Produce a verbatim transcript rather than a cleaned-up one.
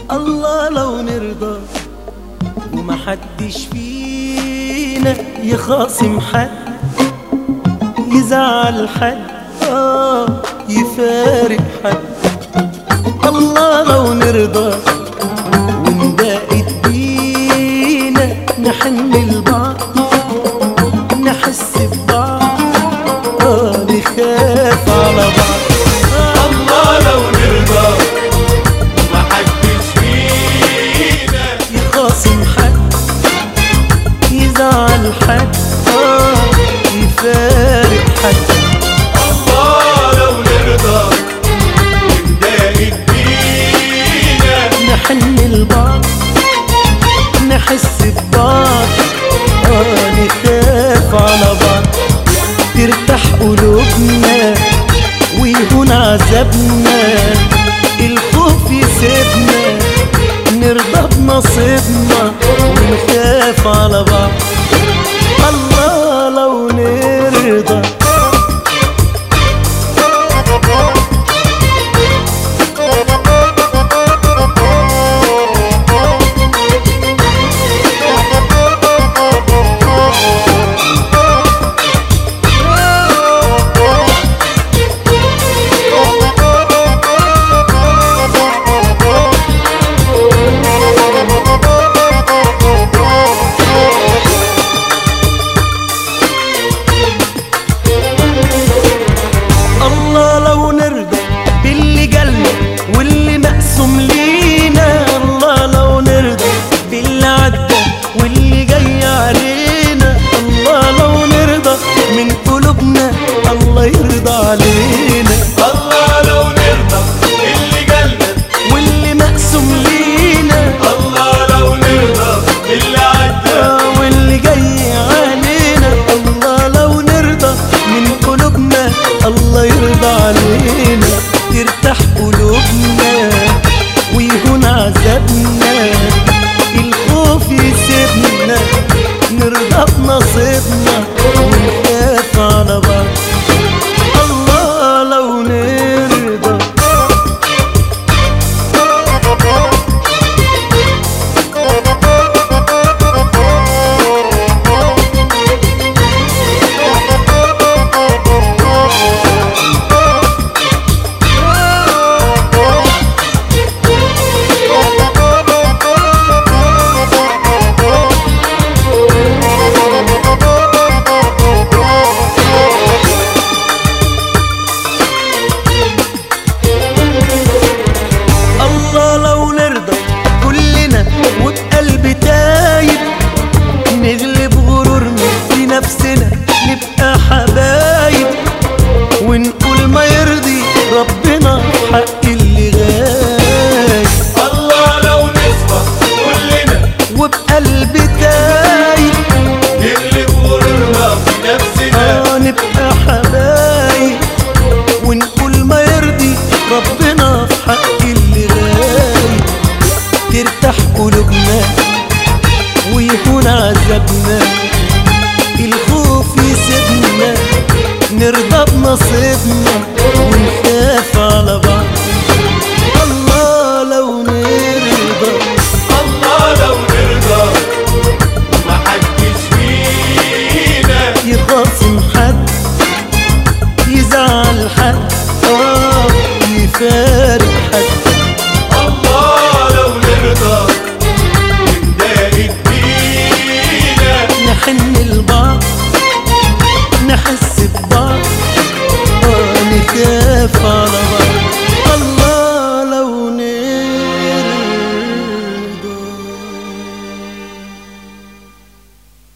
الله لو نرضى ومحدش فينا يخاصم حد، يزعل حد، آه يفارق حد. الله لو نرضى ونبقت بينا نحن لبعض، نحس ببعض، آه نخاف على بعض. الله لو نرضى ومحدش فينا يخاصم حد، يزعل حد، آه يفارق حد. الله لو نرضى ونضايق بينا نحن لبعض، نحس ببعض، آه نخاف على بعض. ترتاح قلوبنا ويهون عذابنا، الخوف يسيبنا نرضى بنصيبنا ونخاف على بعض. الله لو نرضى واللي مقسوم لينا. الله لو نرضى باللي عدى واللي جاي علينا. الله لو نرضى من قلوبنا الله يرضى علينا. الله لو نرضى باللي جالنا واللي مقسوم لينا. الله لو نرضى باللي عدى واللي جاي علينا. الله لو نرضى من قلوبنا الله يرضى علينا. ترتاح قلوبنا ويهون عذابنا، الخوف يسيبنا نرضى بنصيبنا ونخاف على بعض. الله لو نرضى نغلب غرورنا في نفسنا، نبقى حبايب ونقول ما يرضي ربنا حق اللي غايب. الله لو نصفى كلنا وبقلب تايب نغلب غرورنا في نفسنا، آه نبقى حبايب ونقول ما يرضي ربنا في حق اللي غايب. ترتاح قلوبنا ويهون عذابنا، الخوف يسيبنا نرضى بنصيبنا ونخاف على بعض.